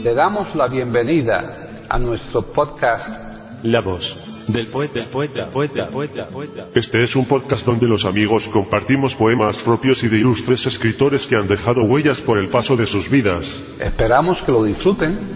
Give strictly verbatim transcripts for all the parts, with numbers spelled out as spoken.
Le damos la bienvenida a nuestro podcast La voz del poeta, poeta, poeta, poeta, poeta. Este es un podcast donde los amigos compartimos poemas propios y de ilustres escritores que han dejado huellas por el paso de sus vidas. Esperamos que lo disfruten.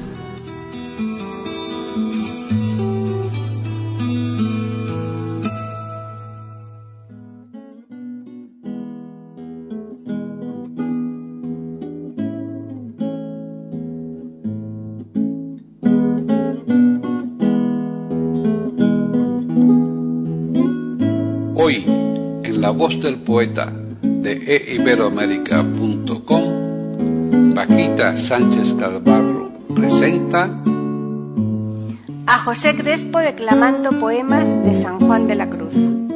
Hoy, en La Voz del Poeta de e iberoamérica punto com, Paquita Sánchez Calvarro presenta a José Crespo declamando poemas de San Juan de la Cruz.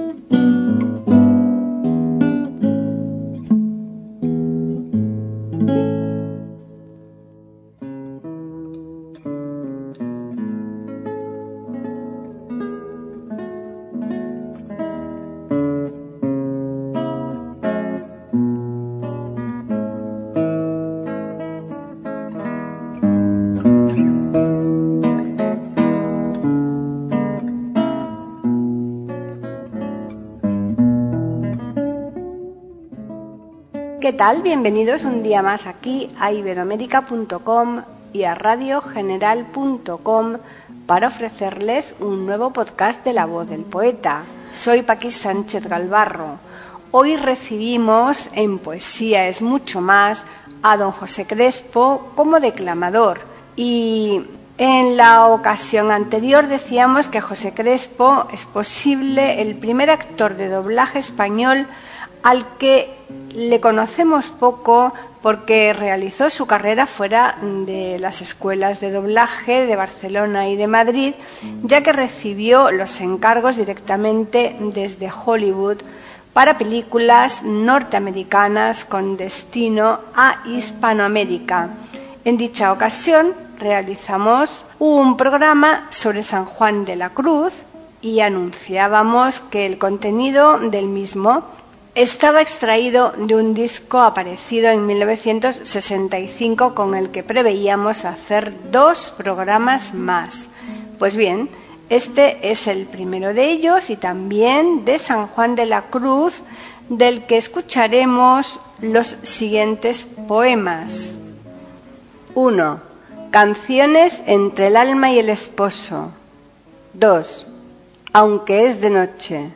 ¿Qué tal? Bienvenidos un día más aquí a iberoamérica punto com y a radio general punto com para ofrecerles un nuevo podcast de La Voz del Poeta. Soy Paqui Sánchez Calvarro. Hoy recibimos en Poesía es mucho más a don José Crespo como declamador. Y en la ocasión anterior decíamos que José Crespo es posible el primer actor de doblaje español al que le conocemos poco porque realizó su carrera fuera de las escuelas de doblaje de Barcelona y de Madrid, ya que recibió los encargos directamente desde Hollywood para películas norteamericanas con destino a Hispanoamérica. En dicha ocasión realizamos un programa sobre San Juan de la Cruz y anunciábamos que el contenido del mismo estaba extraído de un disco aparecido en mil novecientos sesenta y cinco con el que preveíamos hacer dos programas más. Pues bien, este es el primero de ellos y también de San Juan de la Cruz, del que escucharemos los siguientes poemas. uno. Canciones entre el alma y el esposo. dos. Aunque es de noche.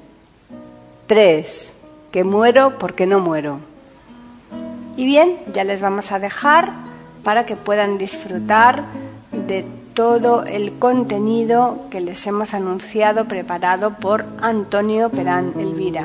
tres. Que muero porque no muero. Y bien, ya les vamos a dejar para que puedan disfrutar de todo el contenido que les hemos anunciado preparado por Antonio Perán Elvira.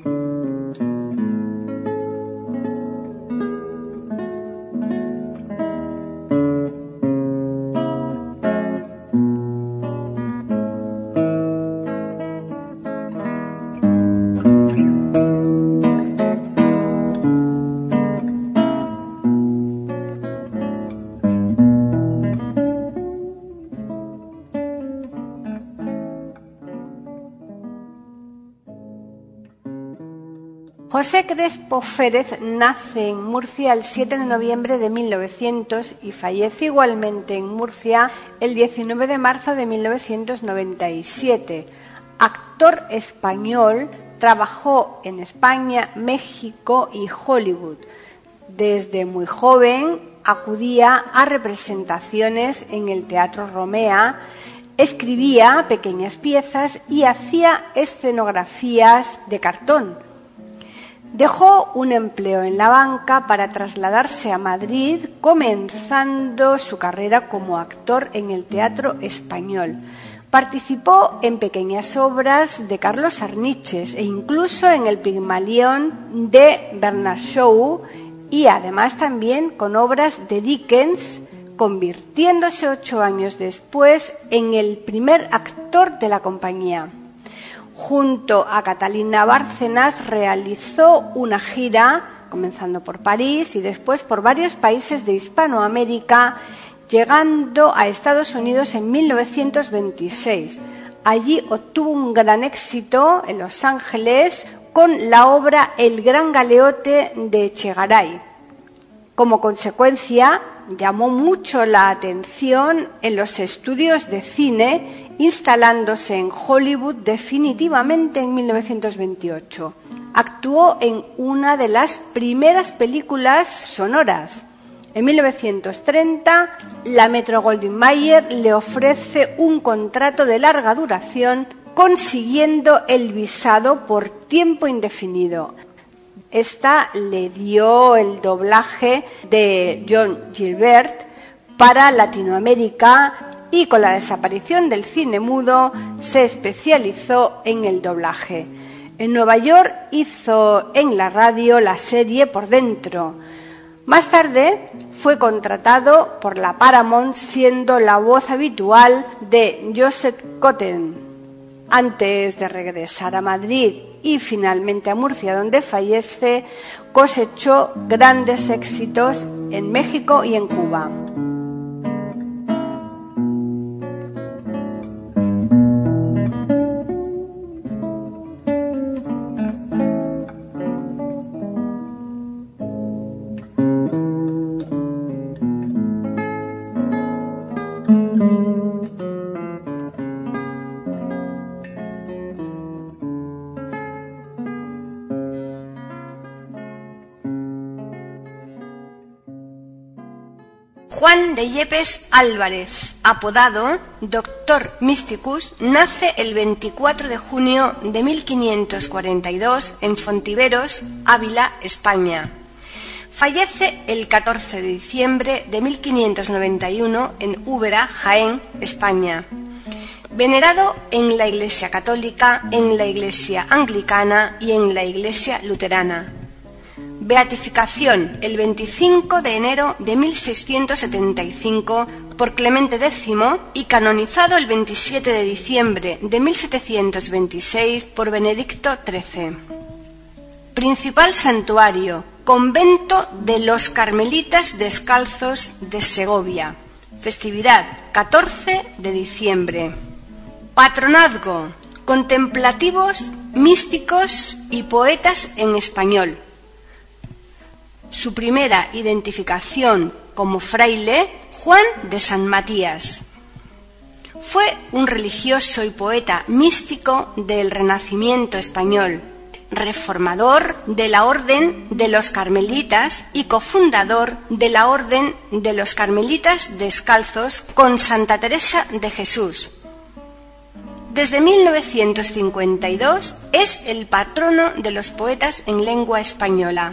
José Crespo Férez nace en Murcia el siete de noviembre de mil novecientos y fallece igualmente en Murcia el diecinueve de marzo de mil novecientos noventa y siete. Actor español, trabajó en España, México y Hollywood. Desde muy joven acudía a representaciones en el Teatro Romea, escribía pequeñas piezas y hacía escenografías de cartón. Dejó un empleo en la banca para trasladarse a Madrid, comenzando su carrera como actor en el Teatro Español. Participó en pequeñas obras de Carlos Arniches e incluso en el Pigmalión de Bernard Shaw y además también con obras de Dickens, convirtiéndose ocho años después en el primer actor de la compañía. Junto a Catalina Bárcenas realizó una gira, comenzando por París y después por varios países de Hispanoamérica, llegando a Estados Unidos en mil novecientos veintiséis. Allí obtuvo un gran éxito en Los Ángeles con la obra El Gran Galeote de Echegaray. Como consecuencia, llamó mucho la atención en los estudios de cine, instalándose en Hollywood definitivamente en mil novecientos veintiocho. Actuó en una de las primeras películas sonoras. En mil novecientos treinta, la Metro-Goldwyn-Mayer le ofrece un contrato de larga duración, consiguiendo el visado por tiempo indefinido. Esta le dio el doblaje de John Gilbert para Latinoamérica y con la desaparición del cine mudo se especializó en el doblaje. En Nueva York hizo en la radio la serie Por Dentro. Más tarde fue contratado por la Paramount, siendo la voz habitual de Joseph Cotten. Antes de regresar a Madrid y finalmente a Murcia, donde fallece, cosechó grandes éxitos en México y en Cuba. Juan de Yepes Álvarez, apodado Doctor Mysticus, nace el veinticuatro de junio de mil quinientos cuarenta y dos en Fontiveros, Ávila, España. Fallece el catorce de diciembre de mil quinientos noventa y uno en Úbeda, Jaén, España. Venerado en la Iglesia Católica, en la Iglesia Anglicana y en la Iglesia Luterana. Beatificación el veinticinco de enero de mil seiscientos setenta y cinco por Clemente décimo y canonizado el veintisiete de diciembre de mil setecientos veintiséis por Benedicto trece. Principal santuario: Convento de los Carmelitas Descalzos de Segovia. Festividad: catorce de diciembre. Patronazgo: contemplativos, místicos y poetas en español. Su primera identificación como fraile, Juan de San Matías. Fue un religioso y poeta místico del Renacimiento español, reformador de la Orden de los Carmelitas y cofundador de la Orden de los Carmelitas Descalzos con Santa Teresa de Jesús. Desde mil novecientos cincuenta y dos es el patrono de los poetas en lengua española.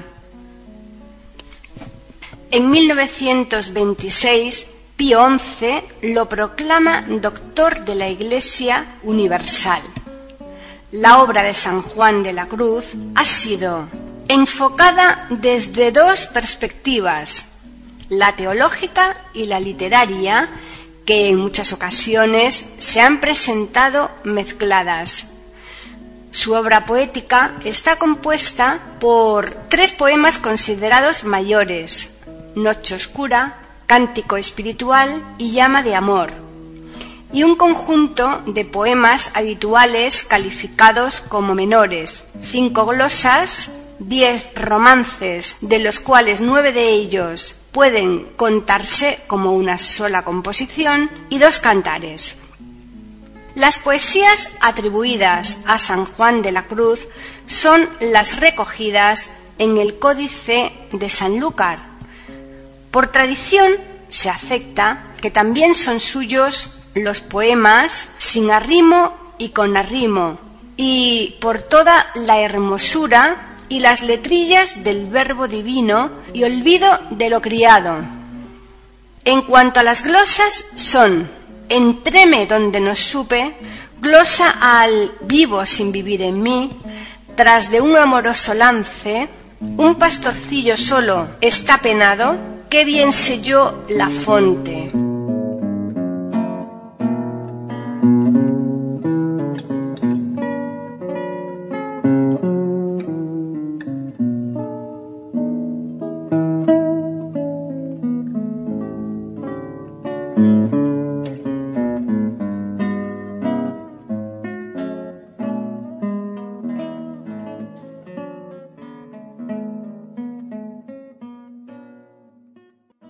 En mil novecientos veintiséis, Pío once lo proclama doctor de la Iglesia Universal. La obra de San Juan de la Cruz ha sido enfocada desde dos perspectivas, la teológica y la literaria, que en muchas ocasiones se han presentado mezcladas. Su obra poética está compuesta por tres poemas considerados mayores: Noche Oscura, Cántico Espiritual y Llama de Amor, y un conjunto de poemas habituales calificados como menores: cinco glosas, diez romances, de los cuales nueve de ellos pueden contarse como una sola composición, y dos cantares. Las poesías atribuidas a San Juan de la Cruz son las recogidas en el Códice de Sanlúcar. Por tradición se acepta que también son suyos los poemas sin arrimo y con arrimo, y por toda la hermosura y las letrillas del verbo divino y olvido de lo criado. En cuanto a las glosas, son Entréme donde no supe, glosa al Vivo sin vivir en mí, Tras de un amoroso lance, Un pastorcillo solo está penado, qué bien sé yo la fonte.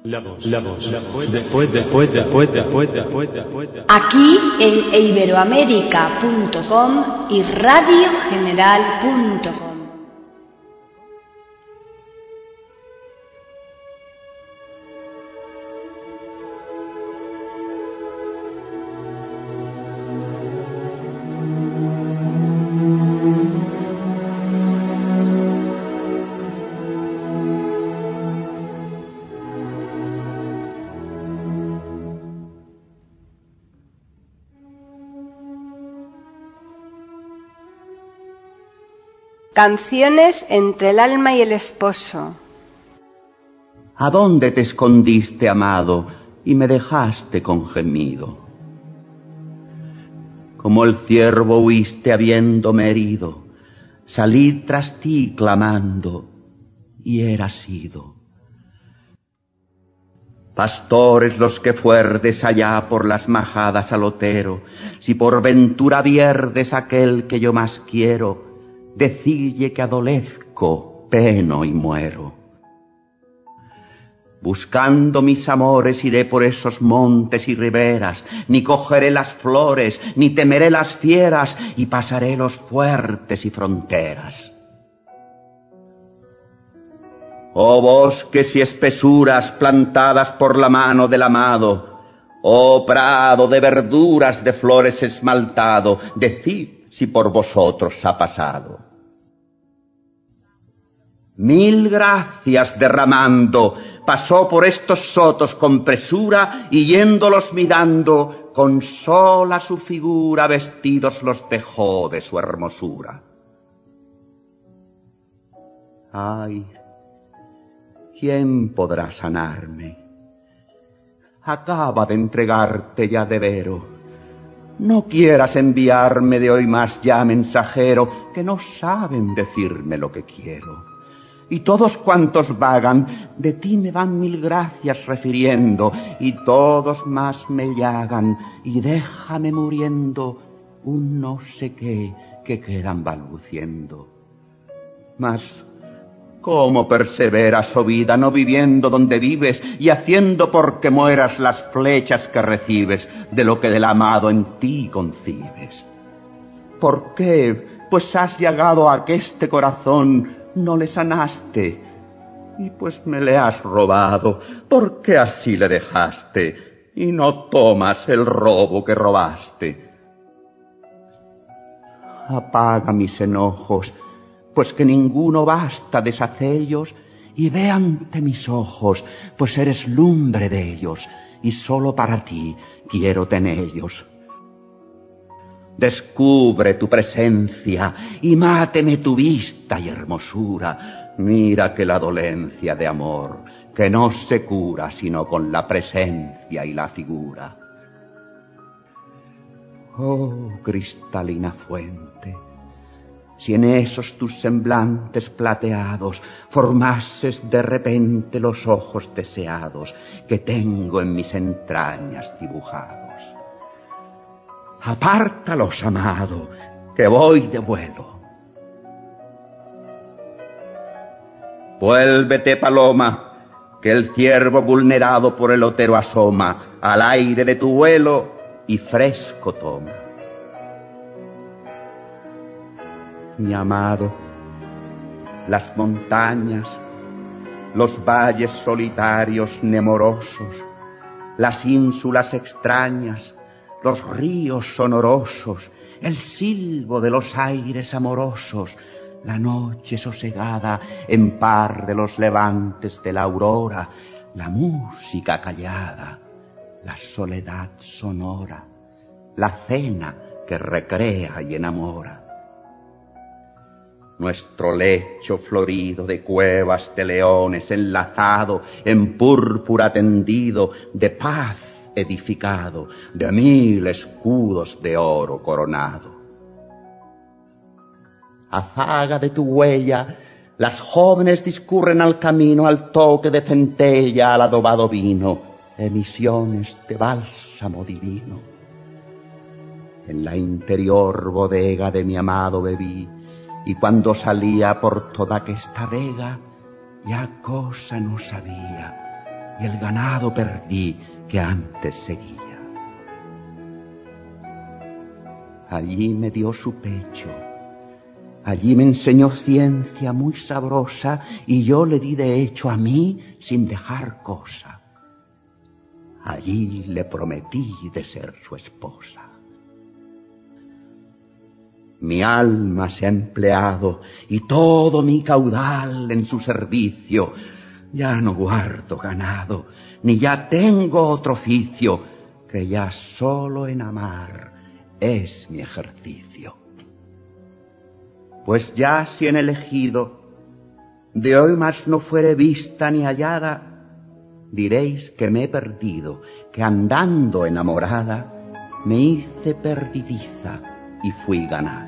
La voz, la voz, la voz, después, después, después, después, después, después. Aquí en iberoamérica punto com y radio general punto com. Canciones entre el alma y el esposo. ¿A dónde te escondiste, amado, y me dejaste con gemido? Como el ciervo huiste habiéndome herido, salí tras ti clamando, y eras ido. Pastores los que fuerdes allá por las majadas al otero, si por ventura vierdes aquel que yo más quiero, decille que adolezco, peno y muero. Buscando mis amores iré por esos montes y riberas, ni cogeré las flores, ni temeré las fieras, y pasaré los fuertes y fronteras. Oh bosques y espesuras plantadas por la mano del amado, oh prado de verduras de flores esmaltado, decid si por vosotros ha pasado. Mil gracias derramando, pasó por estos sotos con presura, y yéndolos mirando, con sola su figura vestidos los dejó de su hermosura. Ay, ¿quién podrá sanarme? Acaba de entregarte ya de vero. No quieras enviarme de hoy más ya mensajero, que no saben decirme lo que quiero. Y todos cuantos vagan, de ti me van mil gracias refiriendo, y todos más me llagan, y déjame muriendo un no sé qué que quedan balbuciendo. Mas, ¿cómo perseveras, oh vida, no viviendo donde vives, y haciendo porque mueras las flechas que recibes de lo que del amado en ti concibes? ¿Por qué, pues has llegado a aqueste corazón, no le sanaste? Y pues me le has robado, ¿por qué así le dejaste? Y no tomas el robo que robaste. Apaga mis enojos, pues que ninguno basta deshacellos, y ve ante mis ojos, pues eres lumbre de ellos, y sólo para ti quiero tenellos. Descubre tu presencia y máteme tu vista y hermosura. Mira que la dolencia de amor, que no se cura sino con la presencia y la figura. Oh, cristalina fuente, si en esos tus semblantes plateados formases de repente los ojos deseados que tengo en mis entrañas dibujados. Apártalos, amado, que voy de vuelo. Vuélvete, paloma, que el ciervo vulnerado por el otero asoma al aire de tu vuelo y fresco toma. Mi amado, las montañas, los valles solitarios nemorosos, las ínsulas extrañas, los ríos sonorosos, el silbo de los aires amorosos, la noche sosegada en par de los levantes de la aurora, la música callada, la soledad sonora, la cena que recrea y enamora. Nuestro lecho florido de cuevas de leones enlazado, en púrpura tendido, de paz edificado, de mil escudos de oro coronado. A zaga de tu huella, las jóvenes discurren al camino al toque de centella al adobado vino, emisiones de bálsamo divino. En la interior bodega de mi amado bebí, y cuando salía por toda aquesta vega, ya cosa no sabía, y el ganado perdí que antes seguía. Allí me dio su pecho, allí me enseñó ciencia muy sabrosa, y yo le di de hecho a mí sin dejar cosa. Allí le prometí de ser su esposa. Mi alma se ha empleado y todo mi caudal en su servicio. Ya no guardo ganado, ni ya tengo otro oficio, que ya solo en amar es mi ejercicio. Pues ya si en elegido de hoy más no fuere vista ni hallada, diréis que me he perdido, que andando enamorada me hice perdidiza y fui ganada.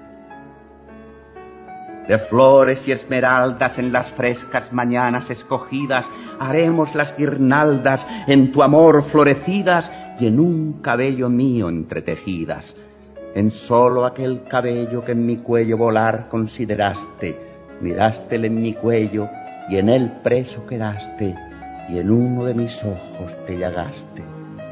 De flores y esmeraldas en las frescas mañanas escogidas haremos las guirnaldas en tu amor florecidas y en un cabello mío entretejidas. En solo aquel cabello que en mi cuello volar consideraste, mirástele en mi cuello y en él preso quedaste, y en uno de mis ojos te llagaste.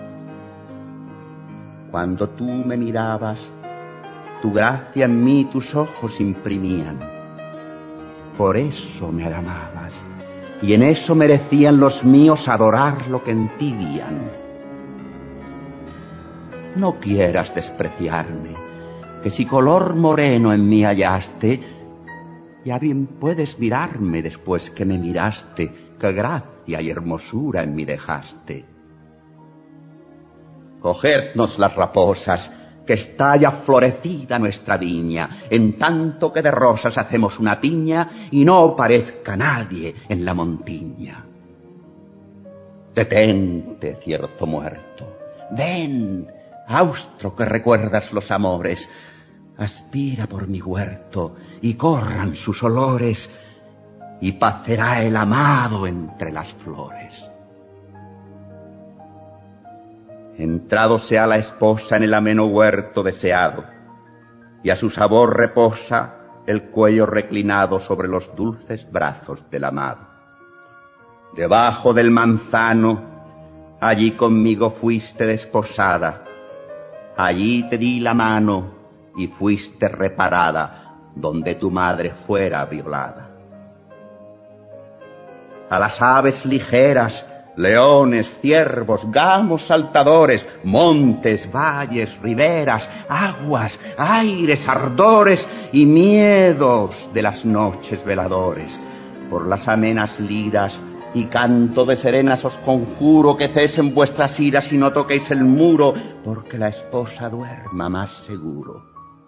Cuando tú me mirabas, tu gracia en mí tus ojos imprimían. Por eso me amabas, y en eso merecían los míos adorar lo que en ti vían. No quieras despreciarme, que si color moreno en mí hallaste, ya bien puedes mirarme después que me miraste, que gracia y hermosura en mí dejaste. Cogednos las raposas, que está ya florecida nuestra viña, en tanto que de rosas hacemos una piña y no parezca nadie en la montiña. Detente, cierto muerto, ven, austro que recuerdas los amores, aspira por mi huerto y corran sus olores, y pacerá el amado entre las flores. Entrado sea la esposa en el ameno huerto deseado, y a su sabor reposa el cuello reclinado sobre los dulces brazos del amado. Debajo del manzano, allí conmigo fuiste desposada, allí te di la mano y fuiste reparada, donde tu madre fuera violada. A las aves ligeras, leones, ciervos, gamos saltadores, montes, valles, riberas, aguas, aires, ardores y miedos de las noches veladores, por las amenas liras y canto de serenas os conjuro que cesen vuestras iras y no toquéis el muro, porque la esposa duerma más seguro.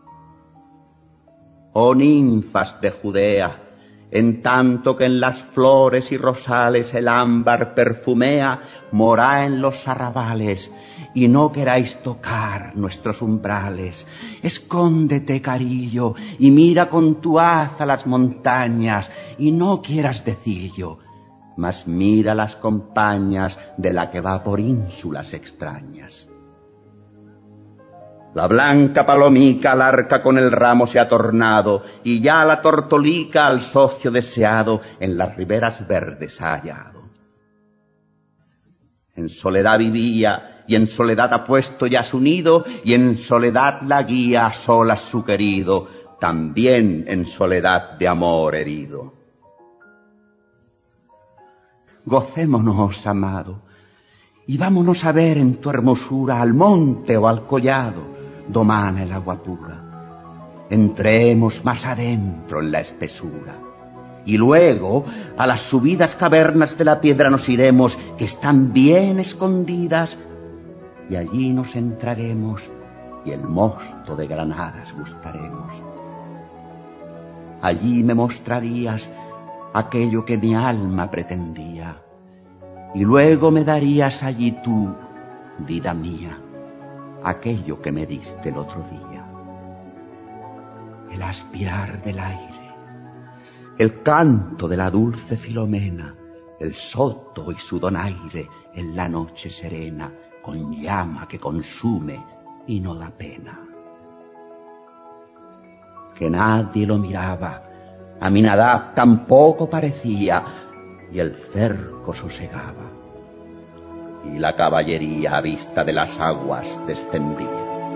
Oh ninfas de Judea, en tanto que en las flores y rosales el ámbar perfumea, morá en los arrabales, y no queráis tocar nuestros umbrales. Escóndete, carillo, y mira con tu haz a las montañas, y no quieras decillo, mas mira las compañías de la que va por ínsulas extrañas. La blanca palomica al arca con el ramo se ha tornado, y ya la tortolica al socio deseado en las riberas verdes ha hallado. En soledad vivía, y en soledad ha puesto ya su nido, y en soledad la guía a solas su querido, también en soledad de amor herido. Gocémonos, amado, y vámonos a ver en tu hermosura al monte o al collado, domana el agua pura. Entremos más adentro en la espesura, y luego a las subidas cavernas de la piedra nos iremos, que están bien escondidas, y allí nos entraremos y el mosto de granadas buscaremos. Allí me mostrarías aquello que mi alma pretendía, y luego me darías allí tú, vida mía, aquello que me diste el otro día. El aspirar del aire, el canto de la dulce Filomena, el soto y su donaire en la noche serena, con llama que consume y no da pena. Que nadie lo miraba, Aminadab tampoco parecía, y el cerco sosegaba, y la caballería a vista de las aguas descendía.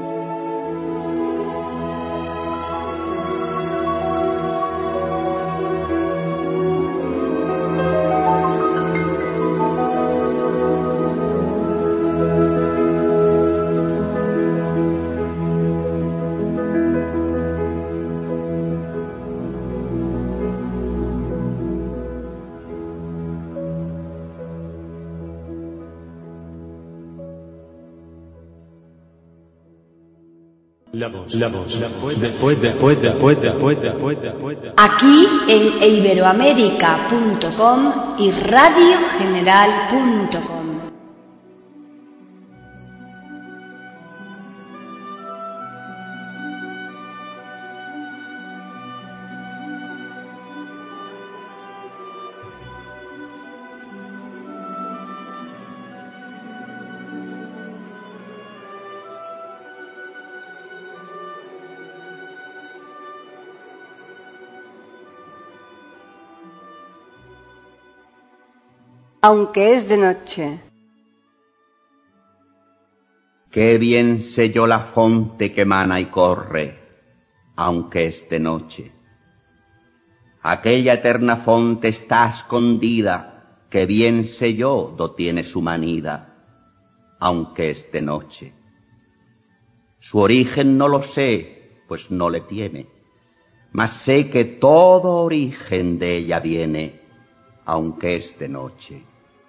La voz, la voz, la voz del poeta, poeta, poeta, poeta, poeta, poeta. Aquí en iberoamérica punto com y radio general punto com. Aunque es de noche. Qué bien sé yo la fonte que mana y corre, aunque es de noche. Aquella eterna fonte está escondida, que bien sé yo do tiene su manida, aunque es de noche. Su origen no lo sé, pues no le tiene, mas sé que todo origen de ella viene, aunque es de noche.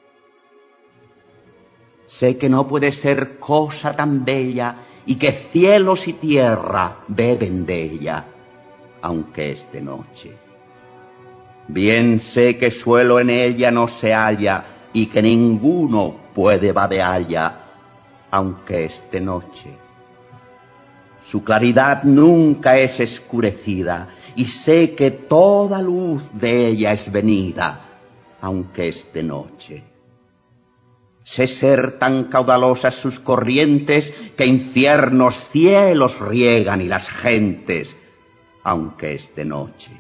Sé que no puede ser cosa tan bella y que cielos y tierra beben de ella, aunque es de noche. Bien sé que suelo en ella no se halla y que ninguno puede vadealla, aunque es de noche. Su claridad nunca es escurecida y sé que toda luz de ella es venida, aunque es de noche. Sé ser tan caudalosas sus corrientes que infiernos cielos riegan y las gentes, aunque es de noche.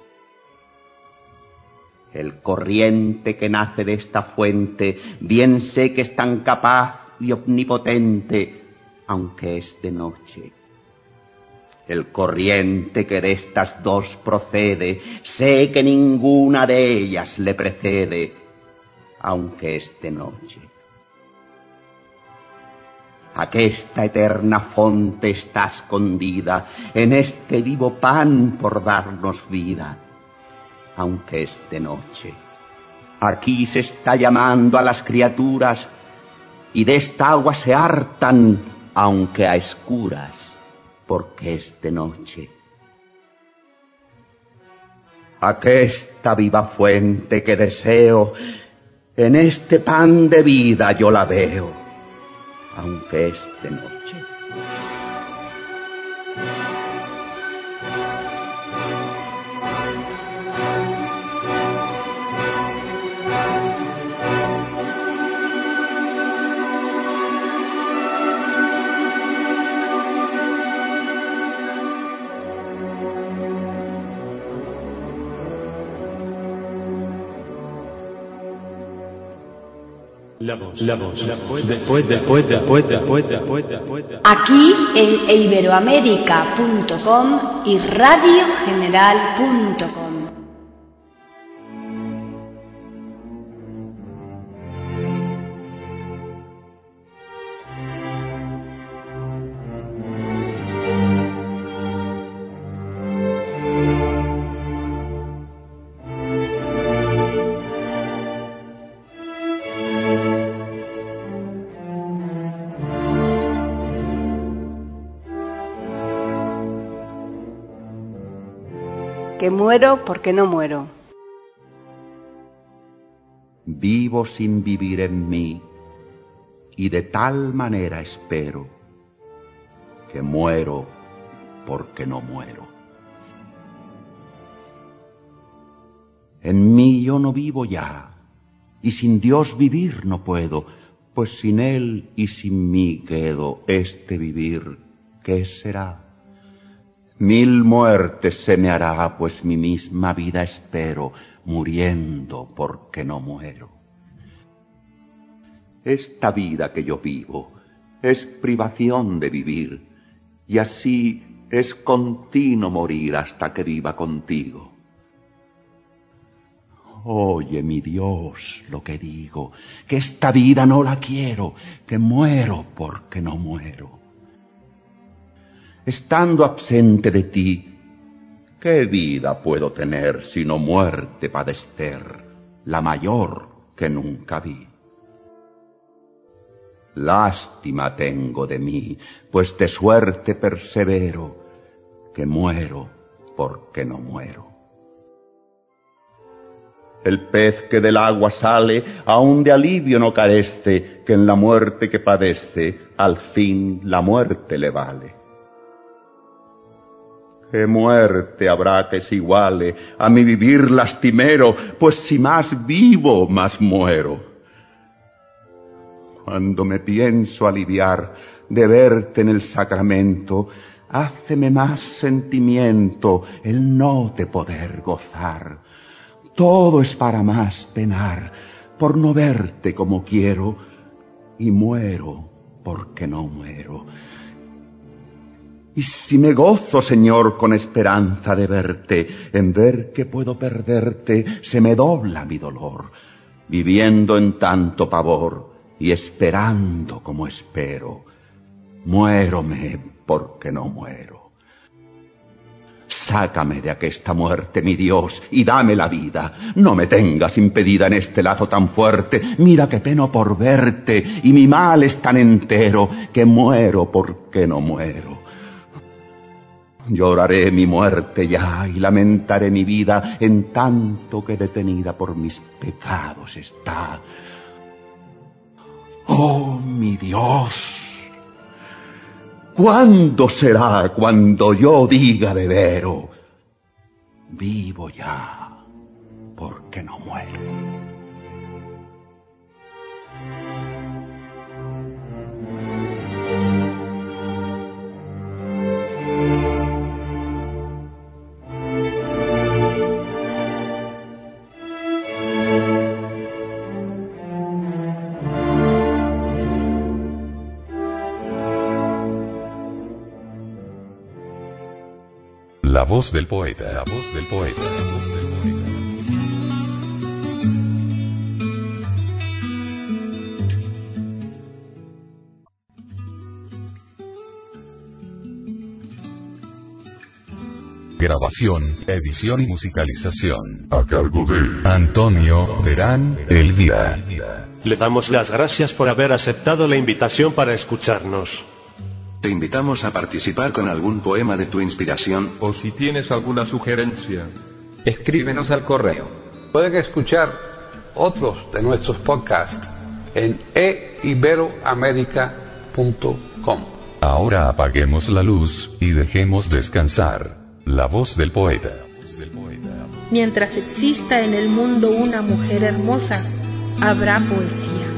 El corriente que nace de esta fuente, bien sé que es tan capaz y omnipotente, aunque es de noche. El corriente que de estas dos procede, sé que ninguna de ellas le precede, aunque es de noche. Aquesta eterna fonte está escondida en este vivo pan por darnos vida, aunque es de noche. Aquí se está llamando a las criaturas y de esta agua se hartan, aunque a escuras, porque es de noche. Aquesta viva fuente que deseo, en este pan de vida yo la veo, aunque es de noche. La voz, la voz, la voz del poeta, poeta, poeta, poeta, poeta, poeta. Aquí en iberoamérica punto com y radio general punto com. Que muero porque no muero. Vivo sin vivir en mí, y de tal manera espero, que muero porque no muero. En mí yo no vivo ya, y sin Dios vivir no puedo, pues sin Él y sin mí quedo. Este vivir, ¿qué será? Mil muertes se me hará, pues mi misma vida espero, muriendo porque no muero. Esta vida que yo vivo es privación de vivir, y así es continuo morir hasta que viva contigo. Oye, mi Dios, lo que digo, que esta vida no la quiero, que muero porque no muero. Estando absente de ti, ¿qué vida puedo tener sino muerte padecer, la mayor que nunca vi? Lástima tengo de mí, pues de suerte persevero, que muero porque no muero. El pez que del agua sale, aun de alivio no carece, que en la muerte que padece, al fin la muerte le vale. ¿Qué muerte habrá que se iguale a mi vivir lastimero? Pues si más vivo, más muero. Cuando me pienso aliviar de verte en el sacramento, háceme más sentimiento el no te poder gozar. Todo es para más penar por no verte como quiero, y muero porque no muero. Y si me gozo, Señor, con esperanza de verte, en ver que puedo perderte, se me dobla mi dolor, viviendo en tanto pavor y esperando como espero, muérome porque no muero. Sácame de aquesta muerte, mi Dios, y dame la vida. No me tengas impedida en este lazo tan fuerte. Mira que peno por verte, y mi mal es tan entero, que muero porque no muero. Lloraré mi muerte ya, y lamentaré mi vida, en tanto que detenida por mis pecados está. Oh, mi Dios, ¿cuándo será cuando yo diga de vero, vivo ya porque no muero? La voz del poeta, la voz del poeta, la voz del poeta. Grabación, edición y musicalización A cargo de Antonio Terán Elvira. Le damos las gracias por haber aceptado la invitación para escucharnos. Te invitamos a participar con algún poema de tu inspiración. O si tienes alguna sugerencia, escríbenos al correo. Pueden escuchar otros de nuestros podcasts en e iberoamerica punto com. Ahora apaguemos la luz y dejemos descansar la voz del poeta. Mientras exista en el mundo una mujer hermosa, habrá poesía.